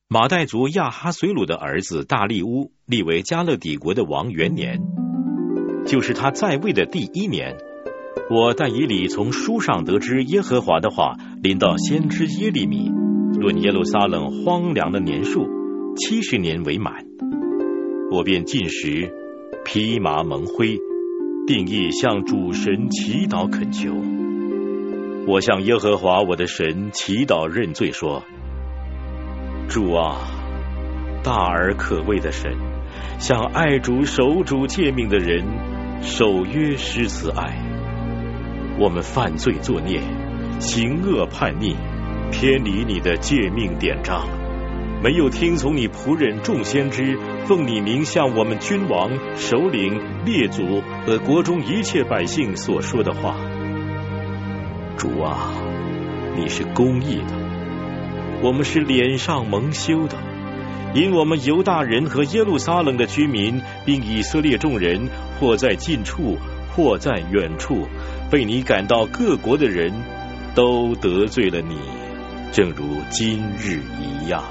马代族亚哈随鲁的儿子大利乌立为加勒底国的王元年，就是他在位的第1年，我但以理从书上得知耶和华的话临到先知耶利米，论耶路撒冷荒凉的年数70年为满。我便进食，披麻蒙灰，定义向主神祈祷恳求。我向耶和华我的神祈祷认罪说：主啊，大而可畏的神，向爱主守主诫命的人守约施慈爱。我们犯罪作孽，行恶叛逆，偏离你的诫命典章，没有听从你仆人众先知奉你名向我们君王、首领、列祖和国中一切百姓所说的话。主啊，你是公义的，我们是脸上蒙羞的，因我们犹大人和耶路撒冷的居民，并以色列众人，或在近处，或在远处，被你赶到各国的人，都得罪了你，正如今日一样。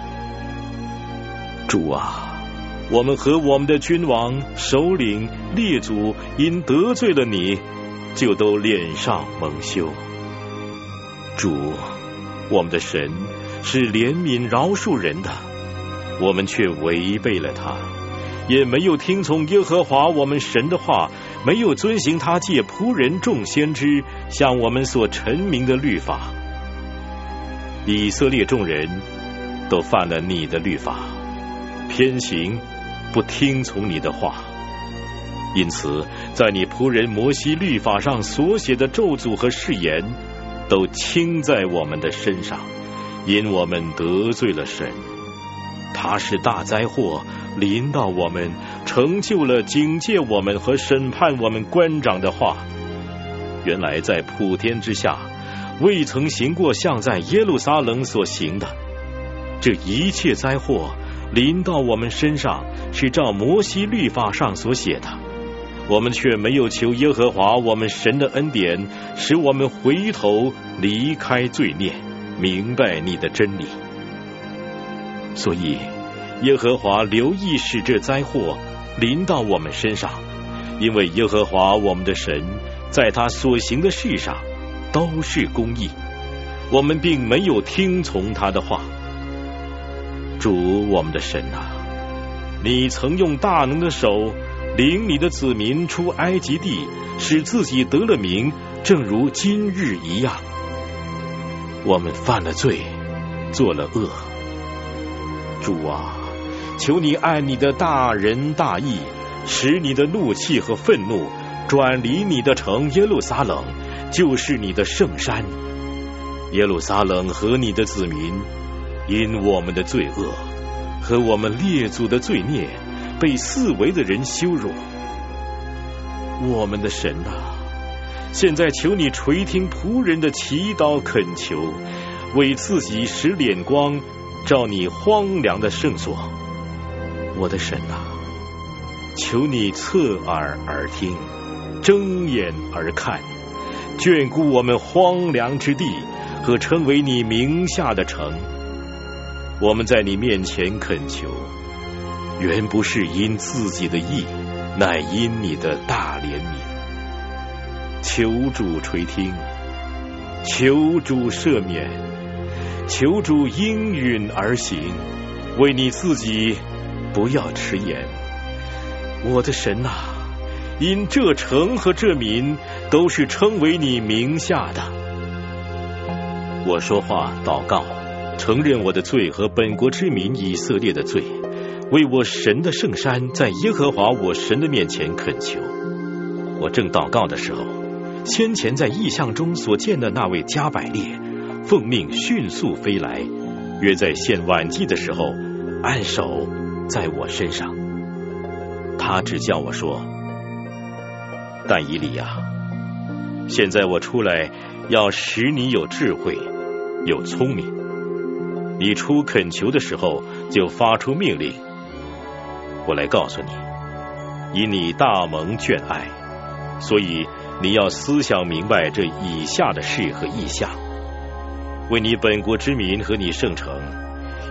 主啊，我们和我们的君王、首领、列祖因得罪了你，就都脸上蒙羞。主，我们的神是怜悯饶恕人的，我们却违背了他，也没有听从耶和华我们神的话，没有遵行他借仆人众先知向我们所陈明的律法。以色列众人都犯了你的律法，偏行，不听从你的话。因此在你仆人摩西律法上所写的咒诅和誓言都倾在我们的身上，因我们得罪了神。他使大灾祸临到我们，成就了警戒我们和审判我们官长的话。原来在普天之下未曾行过像在耶路撒冷所行的。这一切灾祸临到我们身上，是照摩西律法上所写的，我们却没有求耶和华我们神的恩典，使我们回头离开罪孽，明白你的真理。所以耶和华留意使这灾祸临到我们身上，因为耶和华我们的神在他所行的事上都是公义，我们并没有听从他的话。主我们的神啊，你曾用大能的手领你的子民出埃及地，使自己得了名，正如今日一样。我们犯了罪，做了恶。主啊，求你按你的大仁大义，使你的怒气和愤怒转离你的城耶路撒冷，就是你的圣山。耶路撒冷和你的子民因我们的罪恶和我们列祖的罪孽，被四围的人羞辱。我们的神啊，现在求你垂听仆人的祈祷恳求，为自己使脸光照你荒凉的圣所。我的神啊，求你侧耳而听，睁眼而看，眷顾我们荒凉之地和称为你名下的城。我们在你面前恳求，原不是因自己的义，乃因你的大怜悯。求主垂听，求主赦免，求主应允而行，为你自己不要迟延。我的神啊，因这城和这民都是称为你名下的。我说话祷告，承认我的罪和本国之民以色列的罪，为我神的圣山在耶和华我神的面前恳求。我正祷告的时候，先前在异象中所见的那位加百列奉命迅速飞来，约在献晚祭的时候按手在我身上。他只叫我说：但以理啊，现在我出来要使你有智慧，有聪明。你出恳求的时候，就发出命令。我来告诉你，因你大蒙眷爱，所以你要思想明白这以下的事和意象，为你本国之民和你圣城，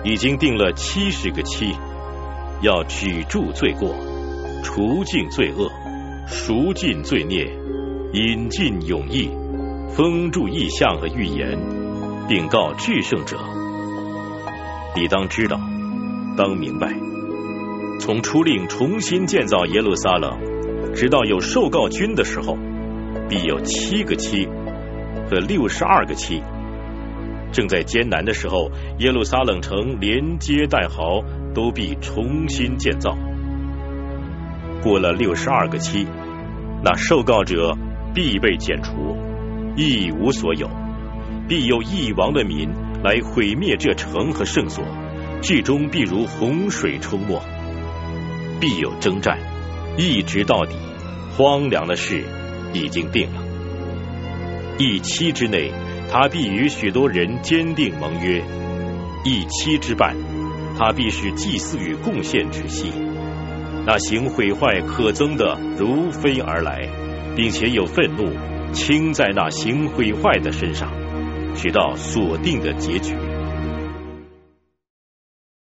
已经定了70个期，要举箸罪过，除尽罪恶，赎尽罪孽，引进永义，封住异象和预言，并告至圣者。你当知道，当明白，从出令重新建造耶路撒冷，直到有受告君的时候，必有7个期和62个期。正在艰难的时候，耶路撒冷城连街带壕都必重新建造。过了62个期，那受告者必被剪除，一无所有，必有一亡的民来毁灭这城和圣所，至终必如洪水冲没，必有征战，一直到底。荒凉的事已经定了。1期之内，他必与许多人坚定盟约；1期之半，他必使祭祀与贡献止息。那行毁坏可憎的如飞而来，并且有愤怒倾在那行毁坏的身上，直到所定的结局。